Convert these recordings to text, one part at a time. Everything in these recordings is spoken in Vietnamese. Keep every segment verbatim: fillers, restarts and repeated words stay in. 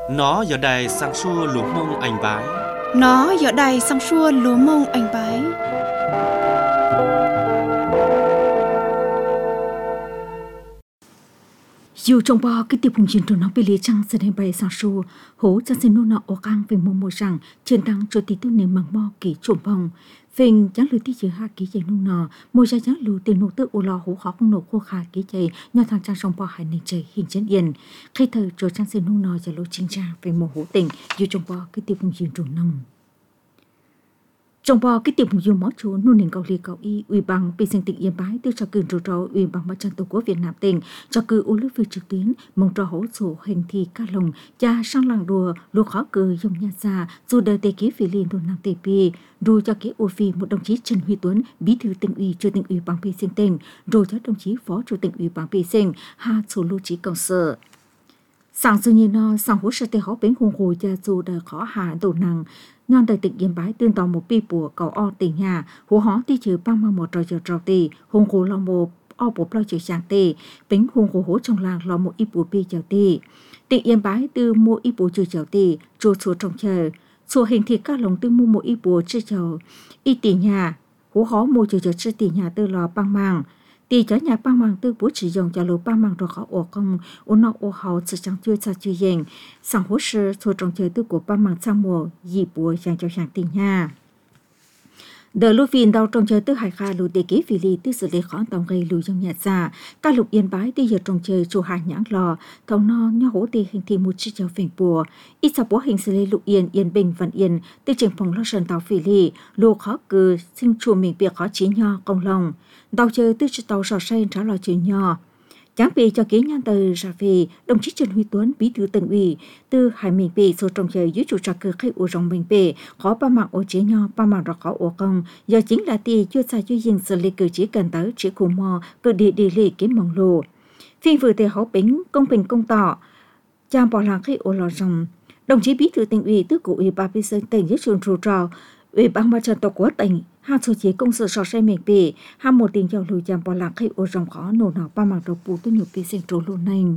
Nó giờ đài sang xua lúa mông anh bái. Nó giờ đài sang xua lúa mông anh bái. Dù trong bao cái tiệp hùng chiến trường nó bị lìa trăng sẽ đem bay sang xua hố cho xin nô nọ ô căng về mông mùa rằng trên đăng cho tí tư nền bằng mò kỹ trộm bông phình chẳng lưu tí chữ ha kỹ chạy nô nọ mùa ra chẳng lưu tiền nô tư ô lo hố khó không nổ khô khá kỹ chạy nhau thằng trang trong bao hải nền trời hình chân yên khi thời cho trang xin nô nọ giờ lô chính trang về mùa hố tình dù trong bao cái tiệp hùng chiến trường nông trong bao cái tiệp hùng dù mó chú nô nền cầu lì cầu y ủy bằng bị sinh tỉnh yên bái từ cho cử trò trò ủy bằng mặt trận tổ quốc Việt Nam tỉnh cho cử ô lưu phi trực tuyến mong trò hỗ số hành thi ca lồng cha sang làng đùa lúa khó cử dòng nhà già dù đời tây ký phi liên đồn nam tây pi rồi cho cái ô phi một đồng chí Trần Huy Tuấn bí thư tỉnh ủy chủ tỉnh ủy bằng phi sinh tỉnh rồi cho đồng chí phó chủ tỉnh ủy bằng phi sinh ha số lưu trí công sở sáng sự nhiên nó sáng hỗ trợ tây họ bến hùng hồ cha dù đời khó hạ tổ năng nhon tại tỉnh Yên Bái tương tỏ một pi bùa cầu o tỉnh nhà hồ hó ti trừ băng mang một trò trò trò tì hùng hồ lo một o bộ lo trừ sang tì bính hùng hồ hố trong làng lo một ít bùa pi chào tì tỉnh Yên Bái từ mua ít bùa trừ chào tì chùa chùa trong chờ chùa hình thị các lồng từ mua một ít bùa trừ chào ít tỷ nhà hố hó mua trừ chào trừ tỷ nhà từ lò băng mang tỷ cho nhà băng mang từ bố chỉ dùng cho lô băng mang rồi khó ổ công ôn nọ ổ hậu sự chẳng chưa sao chưa dành sang hỗ trợ cho trong chơi từ của băng mang sang mùa dì bùa sang cho sang tình nha đợt lô phìn đào trong chơi từ hải kha lô đề kế phi lì từ xử lý khó tòng gây lùi trong nhà già các lục Yên Bái từ giờ trong chơi chủ hải nhãn lò thầu no nhau hỗ tì hình thị một chiếc chào phình bùa ít sao bố hình xử lý lục Yên Yên Bình Văn Yên từ trường phòng lo sơn tàu phi lì lô khó cử sinh chùa mình việc khó chí nho công lòng đào chơi từ chiếc tàu sò say trả lời chuyện nho chẳng bị cho kế nhân từ ra về đồng chí Trần Huy Tuấn bí thư tỉnh ủy từ hải mình bị số trong chơi dưới chủ trà cử khách u rong mình bị khó ba mạng ô chế nho ba mạng rõ khó ô công giờ chính là tì chưa xa chưa dừng xử lý cử chỉ cần tới chỉ khu mò cử địa địa lý kiếm mong lù phiên vừa tề hậu bính công bình công tỏ chàng bỏ làng khách ô lò rong đồng chí bí thư tỉnh ủy từ cụ ủy ban dân tỉnh dưới trường chủ trò ủy ban mặt trận tổ quốc tỉnh hai số chế công sự sò say miền bì hai một tiền giàu lùi chạm bỏ làng khi ô rồng khó nổ nọ ba mặt đầu bù tôi nhiều pi sinh trốn luôn này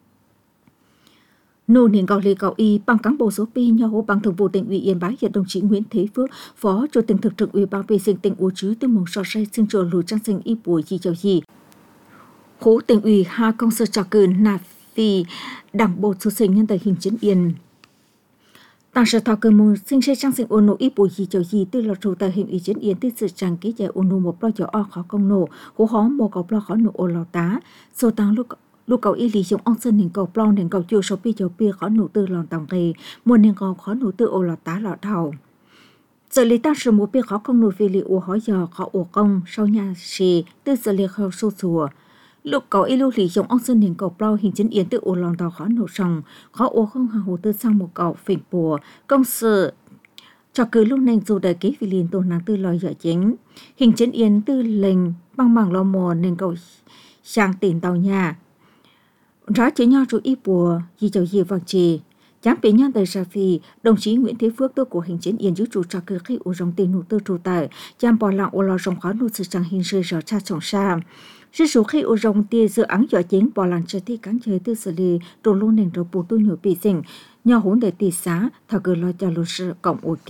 nô niên cầu lì cầu y bằng cán bộ số pi nhau hỗ bằng thường vụ tỉnh ủy Yên Bái hiện đồng chí Nguyễn Thế Phước phó chủ tịch thực trực ủy ban pi sinh tỉnh u chứ từ mong sò say sinh trốn lùi trang sinh y bùi gì giàu gì hỗ tỉnh ủy hai công sự trà cử nạp vì đảng bộ số sinh nhân tại hình chấn Yên tàng sở thọ cơ mong sinh sẽ trang sinh ôn nô ít bùi gì cho gì từ lọt trụ tại hình ý chiến Yên từ sự trang ký giải ôn nô một lo cho o khó công nô hố hó một cầu lo khó nô ô lò tá số tăng lúc lúc cầu y lý dùng ông sơn nền cầu plon nền cầu chua số pi cho pi khó nô từ lòn tòng kề một nền cầu khó nô từ ô lò tá lọ thầu giờ lý tăng sử một pi khó công nô phi li ô hỏi giờ khó ô công sau nhà xì từ giờ li khâu sâu sùa lúc cầu y lưu lý dùng ông sơn nền cầu plon hình chiến Yên từ ô lòn tàu khó nô sòng khó ô không hàng hồ từ sau một cầu phình bùa công sự cho cứ lúc này dù đời kế vì liền tổ năng tư lòi dở chính hình chiến Yên tư lệnh bằng mảng lo mò nên cầu sang tiền tàu nhà rõ chế nhau chú y bùa gì chầu gì vàng trì chám bị nhân đời ra phi đồng chí Nguyễn Thế Phước tư của hình chiến Yên giữ chủ cho cứ khi u rong tiền nụ tư trụ tại chám bỏ lặng u lo rong khó nụ sự chẳng hình rơi rõ cha trọng xa sự số khi u rong tiền dự án dở chính bỏ lặng chơi thi cán chơi tư xử lý đồ luôn nền đồ bù tu nhiều bị sinh nhau hỗn để tỷ xá thảo cứ lo cho luật sự cộng ok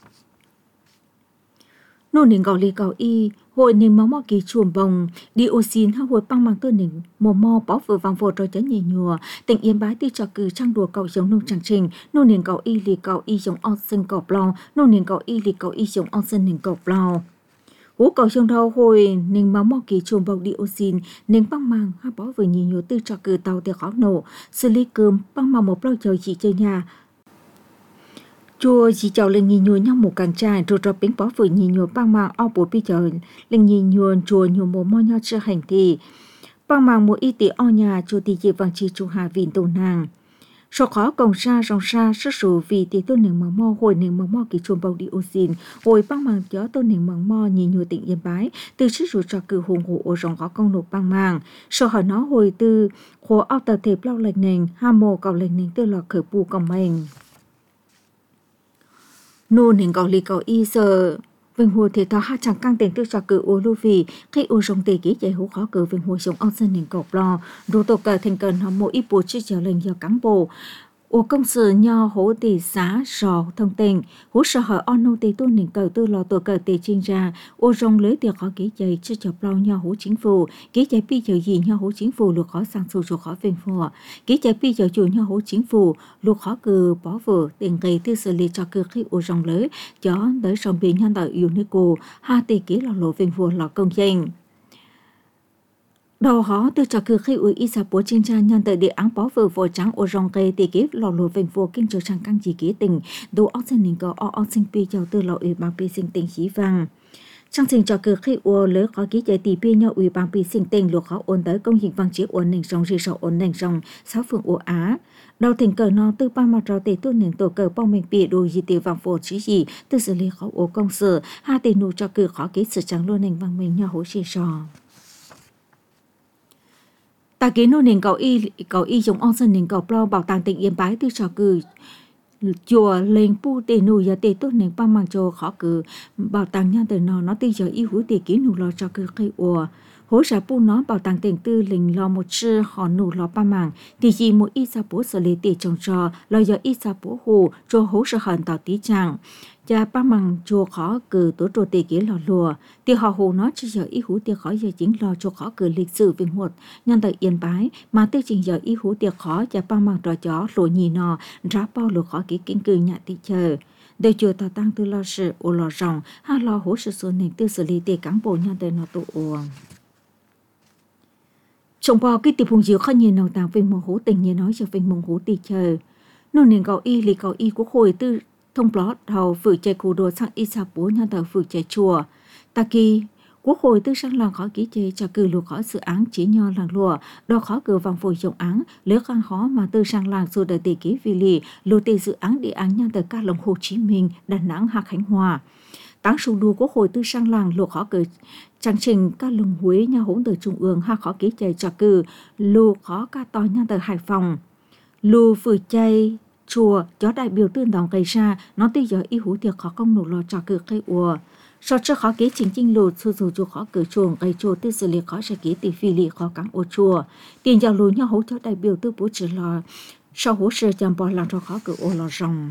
nô nền gạo lì gạo y hội nền máu mò kỳ chuồng bồng dioxin hay hội băng mang tư nền mồ mò bó vừa vàng vột rồi chấn nhì nhùa tỉnh Yên Bái ti cho cử trang đùa cậu giống nông chẳng trình nô nền gạo y lì gạo y giống on sinh gạo blau nô nền gạo y lì gạo y giống on sinh nền gạo blau hú cầu trong đầu hồi nền máu mò kỳ chuồng bồng dioxin nền băng mang hay bó vừa nhì nhùa tư cho cử tàu để khó nổ xử lý cơm băng mang một bao trời chỉ chơi nhà chùa chỉ chào lên nhìn nhua nhau một càng trai rồi cho bánh bó vừa nhìn nhua băng mang ao bột bi chờ lên nhìn nhua chùa nhua một mò nhau chưa hành thì băng mang một y tế o nhà chùa thì chỉ vàng chỉ chùa hà vịn tổ nàng số khó còng xa rong xa sức sủ vì tí tôn nền măng mò hồi nền măng mò kỳ chuồng bầu dioxin hồi băng mang gió tôn nền măng mò nhìn nhua tỉnh Yên Bái từ sức sủ cho cử hùng hộ ở rong khó công nộp băng mang số hỏi nó hồi từ khổ ao tờ thệp lau lệch nền hà mồ cầu lệch nền từ lò khởi bù còng mình nô nền cầu lì cầu y giờ Vinh hồ thể thao hai chẳng căng tiền tiêu cho cử ô lưu vì khi ô rong tề ký chạy hú khó cử Vinh hồ sống ông dân nền cầu lo rồi tổ cờ thành cần họ mỗi ít bùa chia trở lên do cán bộ Ủa công sự nho hỗ tỷ xã sò thông tin, hỗ sở hỏi ono tỷ tu nền cầu tư lò tổ cầu tỷ chuyên gia, ô rong lưới tiệc khó ký chạy chưa chọc lâu nho hỗ chính phủ, ký chạy pi giờ gì nho hỗ chính phủ lục khó sang sù chủ khó phên phùa, ký chạy pi giờ chủ nho hỗ chính phủ lục khó cử bỏ vừa tiền gây tư xử lý cho cử khi ô rong lưới, cho tới sòng biển nhân tạo UNESCO, hai tỷ ký lò lộ phên phùa lò công danh. Đầu họ từ trò cử khi ủy y sa bố chuyên gia nhân tới địa án bỏ vừa vội trắng ô rong cây tỷ kiếp lò lùa vệnh vô kinh trở sang căng chỉ ký tình đồ óc sinh ninh có óc sinh pi chào từ lò ủy ban pi sinh tình khí vàng. Trong trình trò cử khi ô lỡ khó ký chạy tỷ pi nhau ủy ban pi sinh tình lùa khó ôn tới công hình văn chế ôn nền rong rì sọ ôn nền rong sáu phường ô Á. Đầu thỉnh cờ nó từ ba mặt trò tỷ tu nền tổ cờ bao mình pi đồ gì tiêu vàng phổ chí gì từ xử lý khó ô công sự hai tỷ nụ trò cử khó ký sự trắng luôn nền vàng mình nhau hỗ rì sọ. Ta kiến nô nền cầu y cầu y giống on sân nền cầu plo bảo tàng tỉnh Yên Bái từ trò cử chùa lên pu tề nụ giờ tề tốt nền ba mang cho khó cử bảo tàng nha từ nó nó từ giờ y hú tề kiến nụ lo trò cử cây ủa hỗ trợ pu nó bảo tàng tỉnh tư lình lo một chư họ nụ lo ba mang thì chỉ một y sa bố xử lý tề trồng trò lo giờ y sa bố hồ cho hỗ trợ hận tạo tí chẳng cha ba mang cho khó cử tổ trò tề kiến lò lùa thì họ hồ nó chỉ giờ y hú tề khó giờ chính lo cho khó cử lịch sử vinh hoạt nhân tại Yên Bái mà tới trình giờ y hú tề khó cha ba mang trò chó lụa nhì nò ráp bao lụa khó ký kinh cư nhà tị chờ để chùa ta tăng tư lo sự ô lò ròng ha lo hỗ trợ số nền tư xử lý tề cán bộ nhân tại nó tụ ồ trong bao cái tiệp hùng diệu khó nhìn nào tàng về mong hố tình như nói cho về mong hố tị chờ nô nền cầu y lì cầu y của khối tư thông plot hầu phử chạy cụ đồ sang y sa bố nhân tờ phử chạy chùa ta kỳ quốc hội tư sang làng khó ký chế cho cử lùa khó dự án chỉ nho làng lùa đo khó cử vòng phổi dụng án lỡ khăn khó mà tư sang làng dù đời tỷ ký vì lì lùa tỷ dự án địa án nhân tờ ca lồng Hồ Chí Minh Đà Nẵng Hà Khánh Hòa táng sùng đua quốc hội tư sang làng lùa khó cử chương trình ca lồng Huế nhà hỗn từ trung ương ha khó ký chế cho cử lùa khó ca to nhân tờ Hải Phòng lùa phử chạy chùa cho đại biểu tương đồng gây ra nó tới giờ y hú tiệc khó công nổ lò trò cử cây ùa sau cho khó kế chính chính lụt su dù chùa khó cử chuồng gây chùa tư xử lý khó sẽ ký tỷ phi lì khó cắn ô chùa tiền giàu lùi nhau hỗ cho đại biểu tư bố trừ lò sau hỗ trợ chăm bò làm cho khó cử ô lò rồng.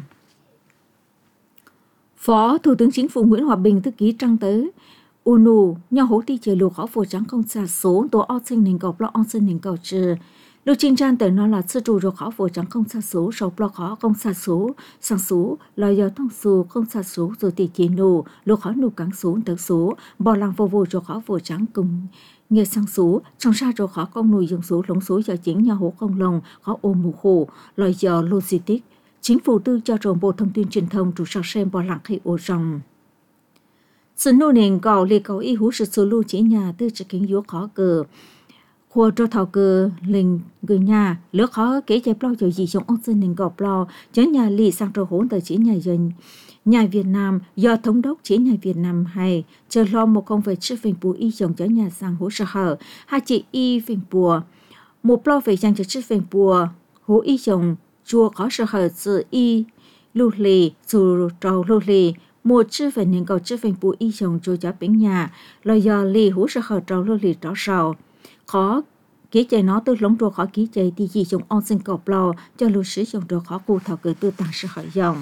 Phó Thủ tướng Chính phủ Nguyễn Hòa Bình thư ký trăng tới u nù nhau hỗ ti chờ lùa khó phổ trắng không xa số tổ o sinh nền cầu lo on sinh nền cầu trừ lúc trình trang tới nó là sư trụ rồi khó phổ trắng không xa số sau block khó không xa số sang số là giờ thông số không xa số rồi tỷ chỉ nổ lúc khó nổ cắn số tới số bỏ làng vô vô rồi khó phổ trắng cùng nghe sang số trong xa rồi khó công nổi dùng số lống số giờ chính nhà hố không lồng khó ôm mù khổ là giờ logistics chính phủ tư cho rồi bộ thông tin truyền thông chủ sở xem bỏ làng khi ô rồng sự nô nền cầu liệt cầu y hú sự số lưu chỉ nhà tư chỉ kính yếu khó cờ khoa cho thảo cơ linh người nhà lỡ khó kể chạy plau cho gì trong ông sinh nền gọp plau chớ nhà lì sang trò hỗn tới chỉ nhà dân nhà Việt Nam do thống đốc chỉ nhà Việt Nam hay chờ lo một công việc chữ phình bùa y chồng chớ nhà sang hỗ trợ hở hai chị y phình bùa một plau về trang cho chữ phình bùa hỗ y chồng chùa có sở hở sự y lưu lì dù trâu lưu lì một chữ phình nền cầu chữ phình bùa y chồng chùa cho bên nhà lo do lì hỗ trợ hở trâu lưu lì trâu sầu khó ký chạy nó từ lống đồ khó ký chạy thì gì dùng on sinh cọp lò cho lưu sử dụng đồ khó cụ thảo cử tư tăng sự khởi dòng.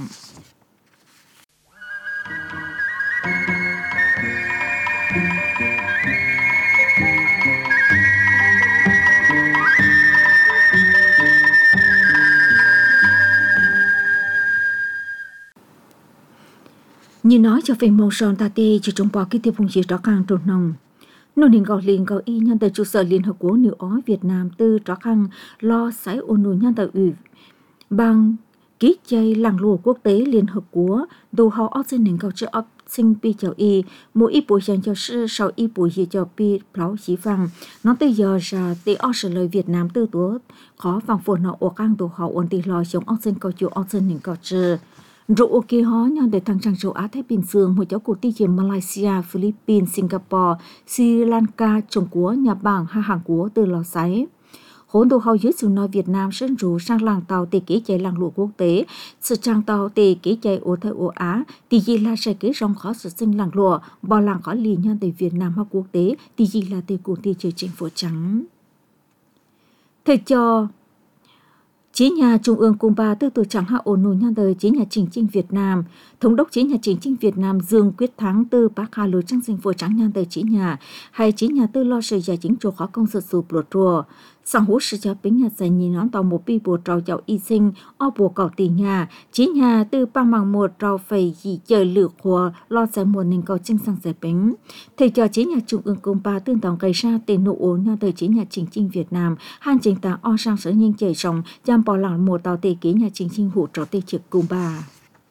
Như nói cho về mong son ta tê chỉ trong bao cái tiêu vùng gì đó càng trồn nồng nô nền gò liền gò y nhân tại trụ sở Liên Hợp Quốc New York Việt Nam tư tró khăn lo sái ôn nụ nhân tại ủy bằng ký chay làng lùa quốc tế Liên Hợp Quốc đồ hào óc sinh nền gò chữ óc sinh pi chào y mỗi y bùi dành cho sư sau y bùi gì cho pi plau chỉ vàng nó tới giờ ra tê óc sở lời Việt Nam tư túa khó vàng phồn nó ổ căng đồ hào ôn tì lo giống óc sinh gò chữ óc sinh nền gò chữ rồi ok họ nhau để thằng trang châu Á Thái Bình Dương một cháu của ti chỉ Malaysia, Philippines, Singapore, Sri Lanka, Trung Quốc, Nhật Bản, hay Hàn Quốc từ lò sấy. Hỗn đồ hầu dưới sự nói Việt Nam sân rủ sang làng tàu tỷ ký chạy làng lụa quốc tế, sự trang tàu tỷ ký chạy ô Thái Ô Á, tỷ gì là sẽ ký rong khó sự sinh làng lụa, bỏ làng khó lì nhân từ Việt Nam hoặc quốc tế, tỷ gì là tỷ của tỷ chơi chính phủ trắng. Thầy cho Chí nhà Trung ương Cuba tư tổ chẳng hạ ổn nụ nhà đời chí nhà Chính Chinh Việt Nam, thống đốc chí nhà Chính Chinh Việt Nam Dương Quyết Thắng tư bác hà lối trang sinh phổ trắng nhà đời chí nhà, hay chí nhà tư lo sự giải chính chỗ khó công sự sụp lột rùa. Sang hú sự cho bính nhà giải nhìn nón tàu một bi bùa trào dạo y sinh, o bùa cỏ tì nhà, chí nhà tư băng bằng một trào phầy dì chờ lửa khóa, lo giải mùa nên cầu chân sang giải bính. Thầy cho chí nhà Trung ương Cuba tương tòng gây ra tên nụ ổn nhà đời chí nhà Chính Chinh Việt Nam, hành trình ta o sang sở nhiên chạy rộng, giam bỏ lỏng một tàu tì ký nhà Chính Chinh hủ trò tì trực Cuba.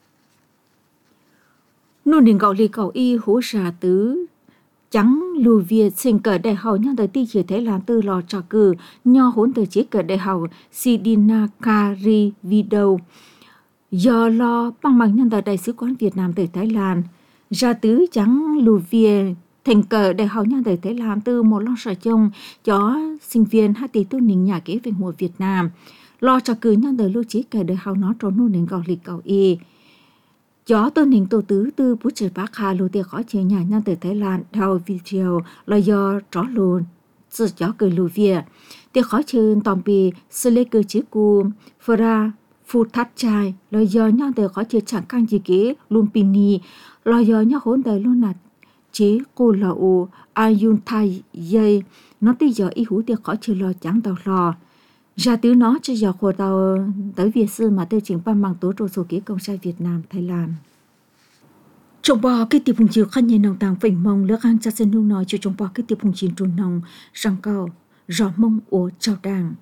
Nụ đình gạo lì gạo y hú ra tứ, chẳng lù Việt sinh cờ đại hậu nhà đời ti chỉ thấy là tư lò trò cử nho hốn từ chế cờ đại hậu Sidina Kari Video do lo bằng bằng nhân đời đại sứ quán Việt Nam từ Thái Lan ra tứ chẳng lù Việt thành cờ đại hậu nhà đời Thái Lan từ một lo sở chung cho sinh viên hai tỷ tu ninh nhà kế về mùa Việt Nam lo trò cử nhà đời lưu trí cờ đại hậu nó trốn nụ đình gạo lì gạo y chó tôn hình tổ tứ tư bút trời bác hà lô tiệc khó chơi nhà nhân từ Thái Lan theo video là do tró lùn sự chó cười lù Việt tiệc khó chơi tòm bì sư lê cơ chế cu phra phu thắt trai là do nhân từ khó chơi chẳng căng gì kế luôn pini là do nhau hỗn đời luôn là chế cô là u ayun thai dây nó tí giờ y hú tiệc khó chơi lo chẳng tàu lò ra tứ nó cho giờ khổ tàu tới Việt sư mà tiêu chính ban mang tố trô số ký công sai Việt Nam, Thái Lan. Trong bò cái tiệp hùng chiều khăn nhẹ nòng tàng phỉnh mông lỡ hàng cha sen nung nói cho trong bò cái tiệp hùng chiều trồn nòng răng cao rõ mông ổ trao đàng.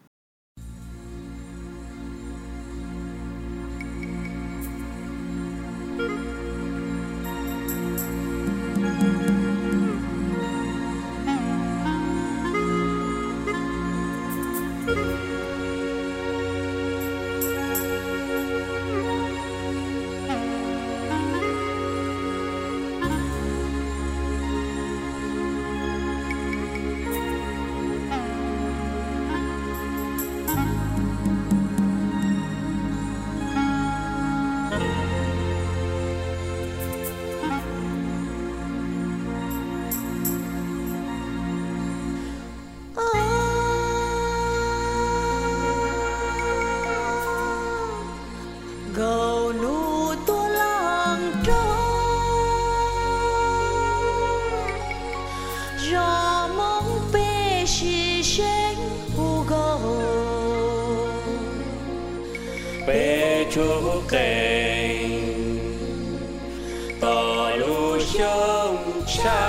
Chú tình tỏ lu sông xa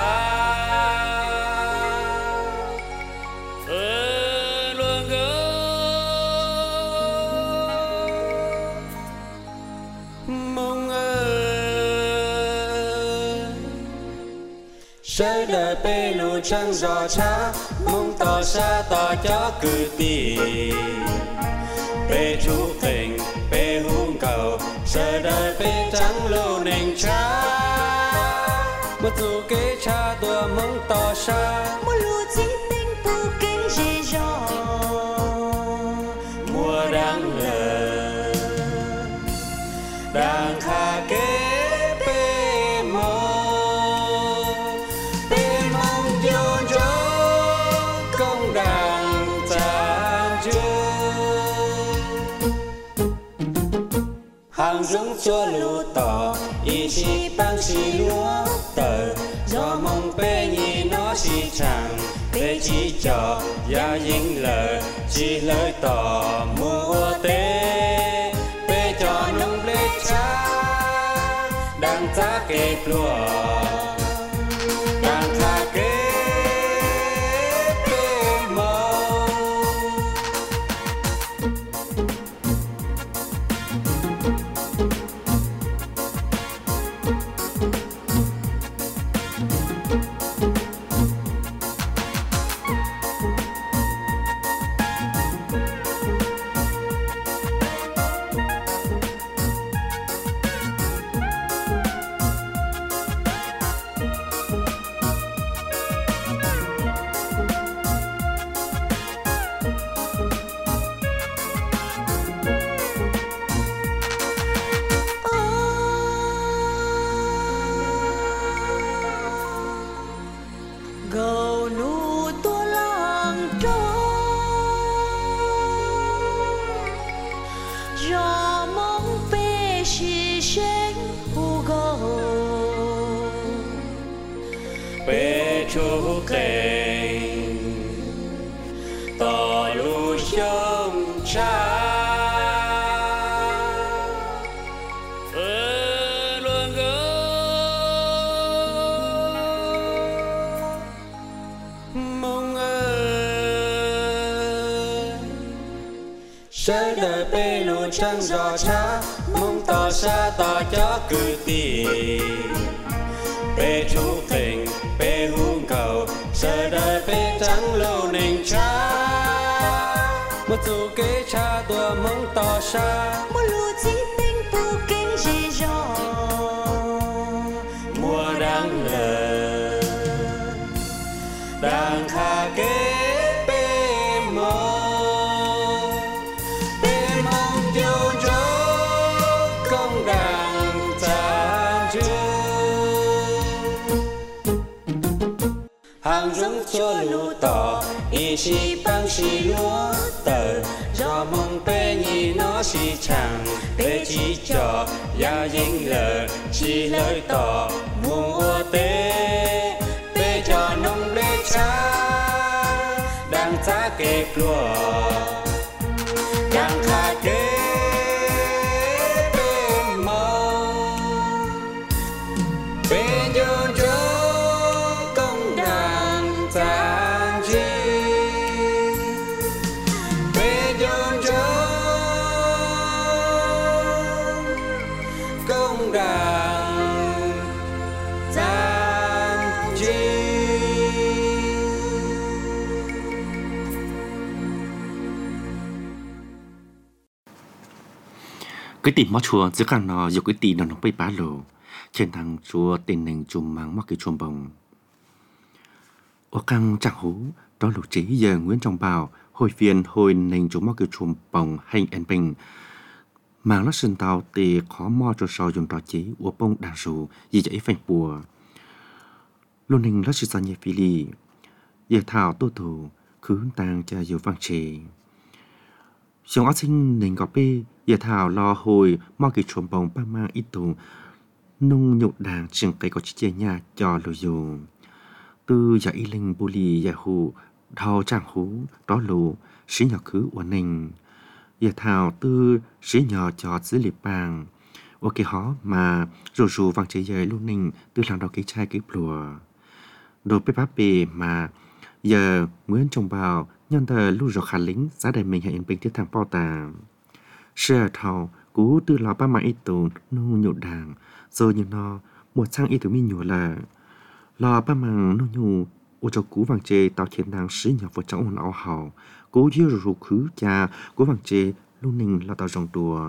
ơ luôn gỡ mong ơi sẽ đời bê lu trăng giò cha mong tỏ xa tỏ cho cử tì bê chú tình bê hung cầu giờ đời bê trắng lô nền cha một dù kế cha tua mong tỏ xa một lũ chỉ tình tu kinh dễ dò mùa đang lờ đang kha kế bê mong bê mong dồn dồn công đàn cha chưa hàng dũng cho lũ tỏ ý chí băng xì lúa tờ do mong bê nhì nó xì chẳng bê chỉ cho gia dính lờ chỉ lời tỏ mua tế bê cho nông lê cha đang giá kê lúa đang khá kế bê mong gầu nụ tua lang trâu bê chú tình tỏ lũ sông cha phơi luôn gỡ mong ơi sẽ đời bê lũ trăng gió cha mong tỏ xa tỏ cho cứ tìm bê chú tình bê hung cầu giờ đời bê trắng lâu nền cha một dù kế cha tua mong tỏ xa một lũ chỉ tình tu kinh dễ dò mùa đang lờ đang kha kế bê mong bê mong tiêu dấu công đàn cha chưa hàng rung cho lũ tỏ y si băng si lúa tờ do mong bê nhì nó si chẳng bê chỉ cho ya dính lờ si lời tỏ muôn ua tế bê cho nông bê cha đang giá kê lúa đang khá kế bê mong bê dồn dấu công đàn tàn chi bê dồn dấu công đàn tàn chi. Cái tìm mó chùa giữa cả nó dù cái tìm nó nó bay bá lộ trên thằng chùa tên nền chùm mang mắc cái chùm bồng ở căng chẳng hú đó lục trí giờ Nguyễn Trọng Bảo hồi phiên hồi nền chùm mắc cái chùm bồng hành en bình mang nó sinh tàu thì khó mò cho sau dùng trò chế của bông đàn sù gì dãy phanh bùa luôn nền nó sự sản nghiệp phi lì giờ thảo tô thủ cứ tàng cho dù vang trề xong ác sinh nền gọt bê giờ thảo lo hồi mò cái chùm bồng ba mang ít tù nung nhục đàng chừng cây có chiếc chia nhà cho lùi dù từ giả y linh bù lì giả hù thao trang hú đó lù sĩ nhỏ cứ của nình giờ thảo từ sĩ nhỏ cho dưới liệp bàng ok hó mà rù rù vàng chế dời luôn nình từ làm đầu cái chai cái plùa đồ bếp bắp bề mà giờ Nguyễn Trọng Bảo nhân tờ lưu rọ khả lính giá đầy mình hãy bình thiết thằng bao tà sơ thảo cú từ lò ba mạng ít tù nung nhục đàng rồi như nó một sang ít tù mi nhủ là lò ba mạng nung nhủ ô cho cú vàng chê tạo chiến đàng sĩ nhỏ vào trong ồn áo hào cú dư rù khứ cha cú vàng chê luôn ninh là tạo dòng đùa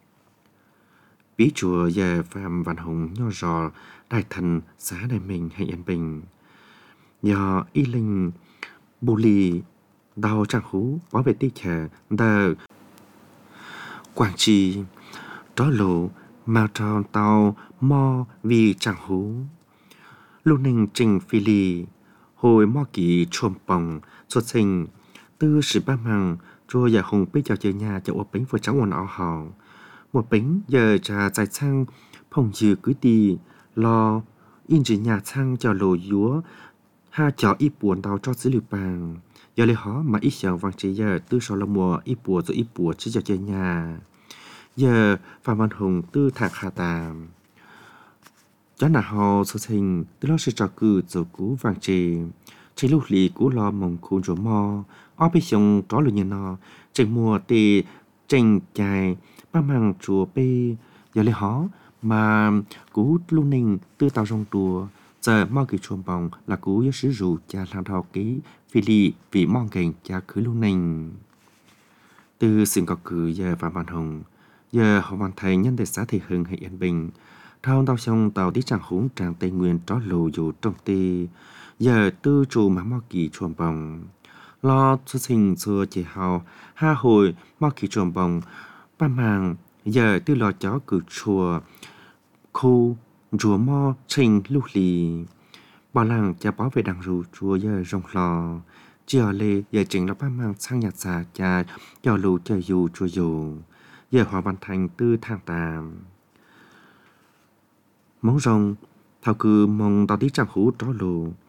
bí chùa giờ phàm vạn hồng nho rò đại thần giá đại mình hay yên bình nhờ y linh bù lì đào trang hú bảo vệ tích trẻ đờ quảng trì đó lộ mà tròn tàu mò vì trang hú lúc ninh trình phi lì hồi mò kỳ trộm bồng xuất sinh từ十八mạng rồi giờ hùng bây giờ chơi nhà cho một bánh vừa trắng quần áo hào một bánh giờ trà dài sang phòng dư cứ đi lo in chỉ nhà sang cho lồ dúa ha cho ít buồn tàu cho xứ liều bàng giờ lấy họ mà ít chẳng vàng chỉ giờ từ sau là mùa ít buồn rồi ít buồn chỉ cho chơi nhà giờ phạm văn hùng từ thạc hà tàm cho nà họ xuất sinh từ đó sẽ cho cử rồi cú vàng chỉ chỉ lúc lì cú lo mong khuôn rồi mò ở bên sông đó là như nó trên mùa thì trên dài ba mang chùa bê giờ lấy họ mà cú luôn ninh từ tàu rong đùa giờ mò kỳ chuồng bồng là cú với sử dụng cha làm thao ký phi lì vì mong kèn cha cứ luôn ninh từ sự có cử giờ phạm văn hồng giờ họ hoàn thành nhân đại xã thị hưng hay yên bình thao tàu sông tàu đi trang húng tràng tây nguyên đó lù dù trong tì giờ tư chủ mà mò kỳ chuồng bồng lo xuất sinh xưa chỉ hào ha hồi mò kỳ chuồng bồng ba màng giờ tư lo chó cử chùa khu chùa mò trình lúc lì bảo làng cha bảo vệ đằng rù chùa giờ rong lò chiều lê giờ trình là ba màng sang nhạt xà cha cho lù chơi dù chùa dù giờ hòa văn thành tư thang tàm mong rong thao cứ mong tao tí trang hú đó lù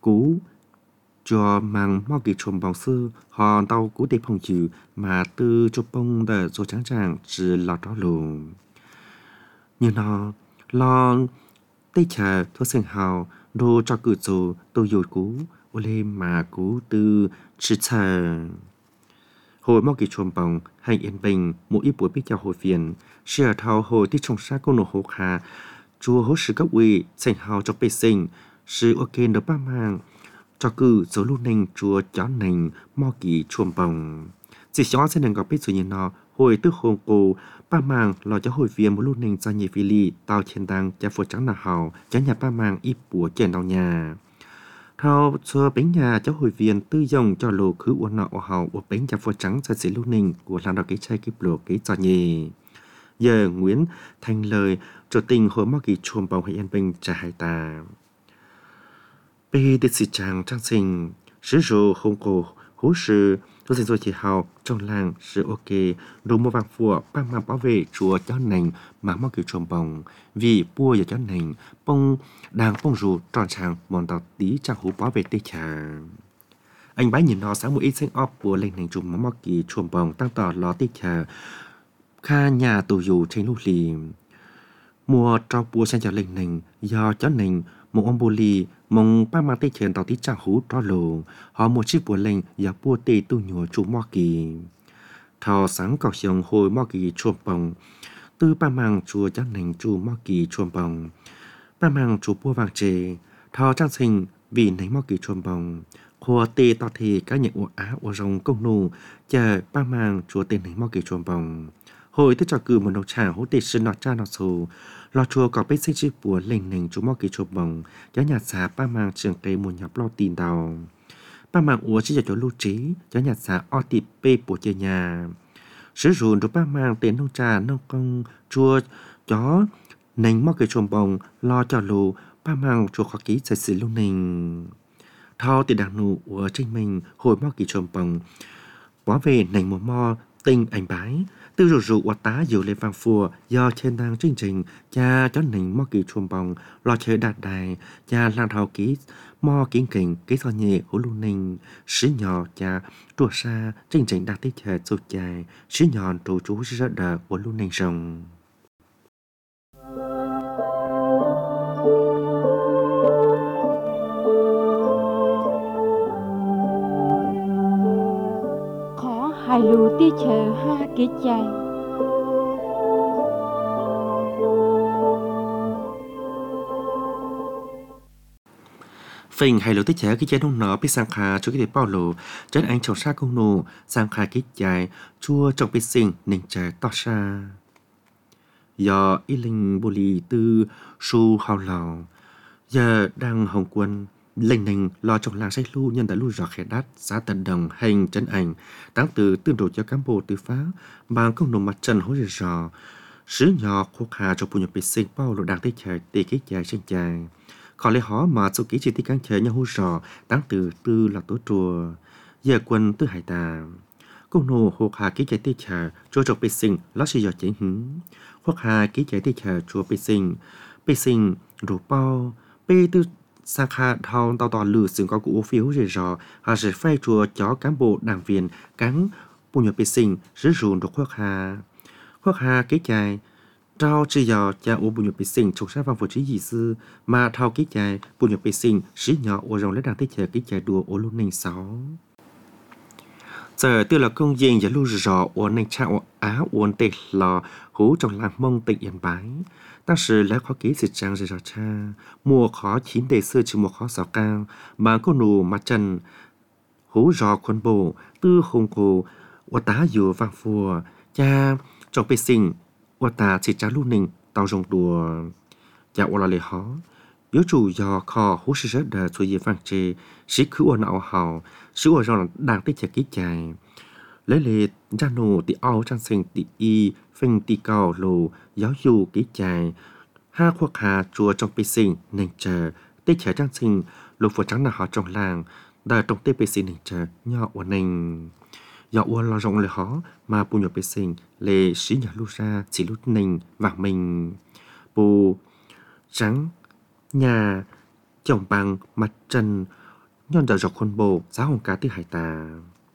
cú cho mang mò kỳ chuồn bóng sư họ tàu cú để phòng trừ mà từ chụp bông để rồi trắng tràng chỉ lọt đó lùm như nó lo tây trà thôi sinh hào đồ cho cử dù tôi dồi cú ô lên mà cú từ chỉ chờ hồi mò kỳ chuồn bóng hay yên bình mỗi buổi biết chào hồi phiền sẽ thao hồi tí trong sát công nổ hộp hà chùa hỗ sự cấp ủy sinh hào cho bê sinh sự ok được ba mang cho cử dấu lưu nành chùa chó nành mò kỳ chuồn bóng chỉ chó sẽ nâng gặp biết rồi nhìn nó hồi tức hồn cô ba mang lo cho hồi viên một lưu nành cho nhị phi ly tao trên đăng cho phụ trắng là hào cho nhà ba mang ít bùa chèn đào nhà thao xưa bánh nhà cho hồi viên tư dòng cho lô khứ uốn nọ hào của bánh cho phụ trắng cho sĩ lưu nành của làm đào cái chai cái bùa cái cho nhị giờ Nguyễn thành lời cho tình hồi mò kỳ chuồn bóng hay yên bình trả hai ta bê để sĩ chàng trang sinh sử dụng không cổ hỗ sự tôi xin rồi chỉ hào trong làng sự ok đủ một vàng phùa ba mang bảo vệ chùa cho nành mà mò kỳ chuồn bóng vì bua giờ cho nành bông đang bông rù tròn tràng mòn tàu tí trang hú bảo vệ tê trà anh bái nhìn nó sáng một ít xanh ốp bùa lên nành chùm mò kỳ chuồn bóng tăng tỏ ló tê trà kha nhà tù dù trên lưu lì mùa trao bùa sang cho lên nành do cho nành một ông bồ lì mong ba mang tê chèn tàu tí trang hú trao lồ họ một chiếc bùa lên và bùa tê tu nhùa chủ mò kỳ thò sáng cọc dòng hồi mò kỳ chuồn bóng từ ba mang chùa cho nành chủ mò kỳ chuồn bóng ba mang chủ bùa vàng chê thò trang sinh vì nấy mò kỳ chuồn bóng khoa tê tao thì cá nhận ủa á ủa rồng công nụ chờ ba mang chùa tên nấy mò kỳ chuồn bóng hồi tức cho cử một đầu trà hỗ tê sinh nọ cha nọ sù lo chùa có bếp xích chiếc bùa lên nành chú mò kỳ chuồn bóng cho nhà xã ba mang trường cây một nhập lo tin tàu ba mang ủa chỉ cho lưu trí cho nhà xã o tịp bê bùa chơi nhà sử dụng đồ ba mang tên nông trà nông công chùa chó nành mò kỳ chuồn bóng lo cho lù ba mang chùa khó ký giải sử lưu nành thao tiền đảng nụ ủa trên mình hồi mò kỳ chuồn bóng bỏ về nành một mò tinh ảnh bái từ rủ rủ quả tá dầu lên vàng phùa do trên đăng chương trình cha cho nành mò kỳ chuồn bóng lo chơi đạt đài cha lan thao ký mò kiến kình ký so nhẹ hữu lưu ninh sứ nhỏ cha trùa xa chương trình đạt tích hệ sụt dài sứ nhọn trù chú rất đờ của lưu ninh rồng hai lù tí chờ ha kế chạy phình hay lũ tích chế cái chế đông nọ biết sang khá cho cái để bao lù trên anh trồng xa công nụ sang khá cái chạy chua trong biết sinh nên trẻ to xa do ý linh bồ lì từ su hào lào giờ đang hồng quân lệnh nành lo trong làng say lu nhân đã lu rõ khẽ đắt giá tận đồng hành chân ảnh đáng từ tương đối cho cán bộ tư pháp bằng công nụ mặt trần hối rò sứ nhỏ khô hà cho bùn nhập bị sinh bao lù đang tích chế tì cái chạy sinh chạy khó lấy họ mà số ký chỉ tích cán chế nhau hú rò đáng từ tư là tối chùa giờ quân tư hải tà công nụ khô hà ký chạy tích chế cho chọc bị sinh lót sĩ dò chế hứng khô hà ký chạy tích chế chùa bị sinh bị sinh rủ bao bị tư sang kha thao tao tao lừa sự có của phiếu rồi rồi họ sẽ phê chùa cho cán bộ đảng viên cán bộ nhập bị sinh sử dụng được khoác hà khoác hà cái chạy trao chỉ giờ cha bộ nhập bị sinh trong sát văn vị trí gì sư mà thao cái chạy bộ nhập bị sinh sử nhỏ ở trong lấy đảng tích chạy cái chạy đùa ở luôn nền sáu giờ tôi là công dân và lưu rõ ở nền cha ở á ở tây lò hú trong làng mông tỉnh yên bái当时来考几次章是啥差，莫考前第四次莫考少高，mà có nụ mặt trần hú rò quân bộ tư hùng cổ và tá dừa vàng phùa cha trong bê sinh và tá chỉ trả lưu ninh tàu rồng đùa cha và là lệ khó biểu chủ do kho hú sự rất đờ xuôi vàng chê sĩ khứ ở nọ hào sĩ ở rò đang tích chặt ký chạy lấy lệ ra nụ thì ao trang sinh thì y phanh tì cao lù giáo dù ký chạy ha khoác hà chùa trong bê sinh nền chờ tê trẻ trang sinh lục phổ trắng là họ trong làng đờ trong tê bê sinh nền chờ nhỏ của nền nhỏ của lo rộng lệ họ mà bù nhỏ bê sinh lệ sĩ nhỏ lưu ra chỉ lúc nền và mình bù trắng nhà chồng bằng mặt trần nhon giờ dọc khôn bộ giá hồng cá tư hải tà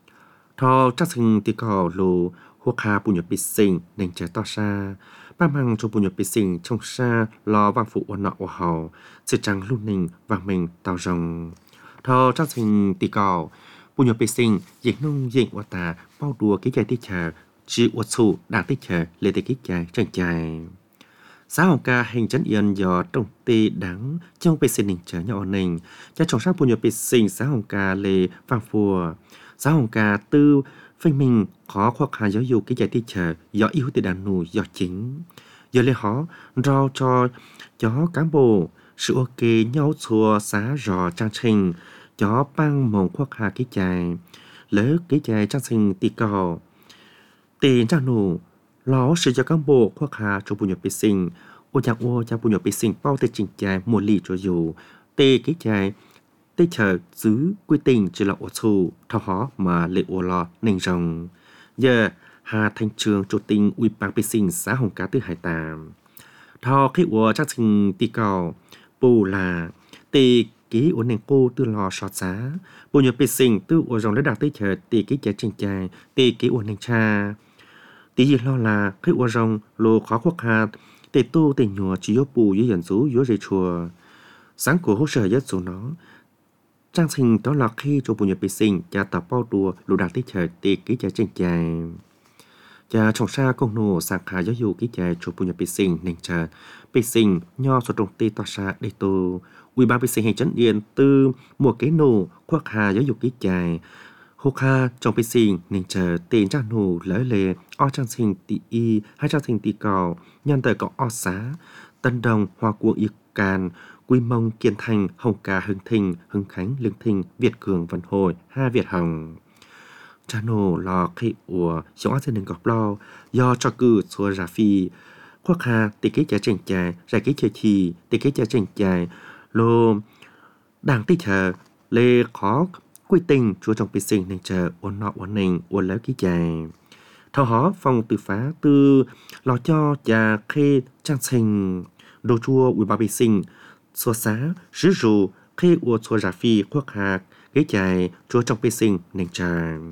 thọ chắc sinh tí cỏ lù hô kha bùn nhật bị sinh nền trẻ to xa ba mang cho bùn nhật bị sinh trong xa lo vang phụ ổn nọ ổ hào sự trăng lúc nình vàng mình tàu rồng thọ chắc sinh tí cỏ bùn nhật bị sinh dịch nông dịch ổ tà bao đùa cái chạy tí chả chỉ ổ sụ đảng tí chả lê tí cái chạy chẳng chạy xã hồng ca hình chấn yên do trong tê đắng trong bê sinh nình trở nhỏ nình cha trọng sát bùn nhật bị sinh xã hồng ca lê vang phùa xã hồng ca tư phanh mình khó khó khăn giáo dục cái giải tích chờ do yêu từ đàn nụ do chính giờ lê họ rao cho chó cán bộ sự ok nhau xua xá rò trang trình chó băng mộng khoác hà cái chạy lỡ cái chạy trang trình tì cò tiền trang nụ ló sự cho cán bộ khoác hà cho bùn nhật bị sinh ô chàng ô cha bùn nhật bị sinh bao tê trình chạy mùa lì cho dù tê cái chạy tê chờ giữ quy tình chỉ là ô thù thao hó mà lệ ô lò nền rồng giờ hà thanh trường chủ tình uy bang bị sinh xã hồng cá tư hải tàm thao khi ô chắc trình tì cầu bù là tê ký ô nền cô tư lò sọt giá bù nhật bị sinh tư ô rồng đã đạt tê chờ tê ký chạy trình chạy tê ký ô nền cha tê gì lo là khi ô rồng lô khó khoác hà tê tu tê nhùa chỉ yếu bù yếu dần rú yếu rây chùa sáng của hỗ trợ nhất dù nó trang trình đó là khi cho bùn nhật bị sinh cha tập bao đùa lù đạt tích chờ tì ký cha trên chạy cha trọng xa công nô sạc khá giáo dục ký cha cho bùn nhật bị sinh nền chờ bị sinh nho số trong tì tòa xa đầy tô uy ba bị sinh hành chấn yên từ mùa kế nô khoác hà giáo dục ký cha hô kha trong bị sinh nền chờ tiền trang nô lỡ lệ o trang trình tì y hai trang trình tì cò nhân tờ có o xá tân đồng hoa cuồng y can Quy Mông, Kiên Thành, Hồng Ca, Hưng Thịnh, Hưng Khánh, Lương Thịnh, Việt Cường, Văn Hồi, Ha Việt Hồng. Cha nô lò khi ủa xóa dân đừng gọp lo, do cho cư xua ra phi. Khoác hà tì kế cha chành chài, ra kế chơi chì, tì kế cha chành chài, lô đảng tí chờ, lê khó quy tình chúa trong bì sinh nên chờ ổn nọ ổn nình ổn léo ký chài. Thao hó phòng từ phá tư lò cho cha khê trang sinh, đồ chua ủi bà bì sinh, xua xá, sử dụng khi ua xua ra phi khoác hạc, ghế chạy, chúa trong bê sinh nền tràng.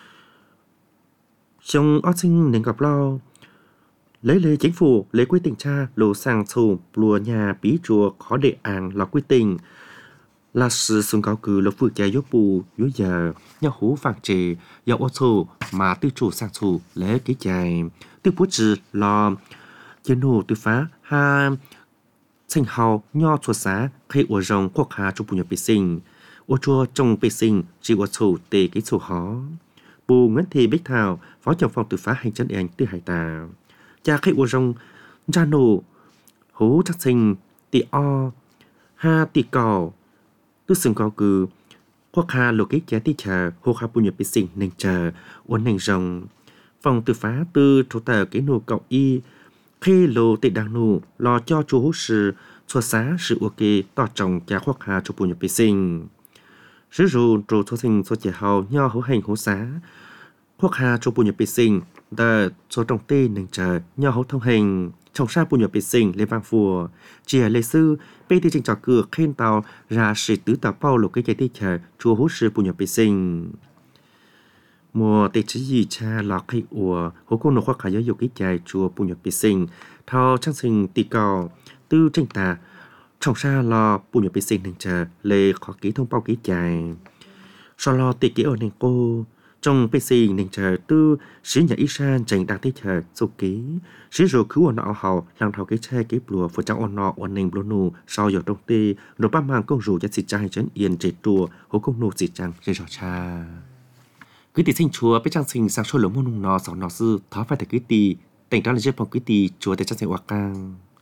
Trong ớt sinh nền gặp lo, lấy lê chính phủ, lấy quy tình cha, lô sang xù, lùa nhà bí chùa khó đệ ảng lọ quy tình. Là sự xung cao cử lô phụ chạy yếu bù, yếu giờ, nhau hú vàng trề, yếu ớt xù, mà tư chủ sang xù, lấy ghế chạy. Tư bố trừ lò, dân nô tư phá, ha, sinh hào nho chua xá khi ủa rồng khoác hà cho bùn nhật bị sinh ủa chua trong bị sinh chỉ ủa chủ tề cái chủ hó bù Nguyễn Thị Bích Thảo phó trưởng phòng tư phá hành chân ảnh tư hải tà cha khi ủa rồng ra nổ hú chắc sinh tì o ha tì cò tư sừng cao cử khoác hà lộ cái giá tì trà hô hà bùn nhật bị sinh nền trà ủa nền rồng phòng tư phá tư chủ tờ cái nô cậu y khi lô tị đăng nụ lo cho chú hữu sự xua xá sự ok tỏ trọng cha khoác hà cho bùn nhật bị sinh sử dụng trù thua sinh xua trẻ hào nho hữu hành hữu xá khoác hà cho bùn nhật bị sinh đờ số trọng tê nâng chờ nho hữu thông hành trong xa bùn nhật bị sinh lê vang phùa chìa lê sư bê tì trình trò cửa khen tàu ra sự tứ tàu bao lục cái chạy tì chờ chú hữu sự bùn nhật bị sinh mùa tê chỉ gì cha lọ khi ủa hố cô nô khoác khả giáo dục cái chạy chùa bùn nhật bị sinh thao trang sinh tì cò tư tranh tà trong xa lò bùn nhật bị sinh nền chờ lê khó ký thông bao ký chạy so lo tì ký ở nền cô trong bê sinh nền chờ tư sĩ nhà y san chành đang tì chờ số ký sĩ rồi cứu ở nọ hào làng thảo cái che cái bùa phụ trang ở nọ ở nền bùa nụ sau giờ trong tê rồi ba mang công rủ cho xịt trai chấn yên chạy trùa hố công nụ xịt trang rơi rõ cha quý tỷ sinh chúa biết trang sinh sang số lượng môn nọ sòng nọ sư tháo phải tại quý tỷ tỉnh đó là chế phòng quý tỷ chúa tại trang sinh hoa cang